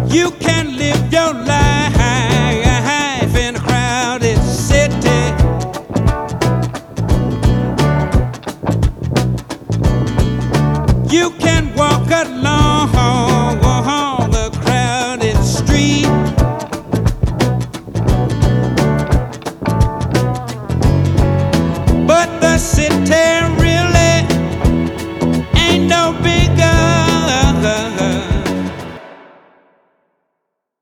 You can live your life in a crowded city. You can walk alone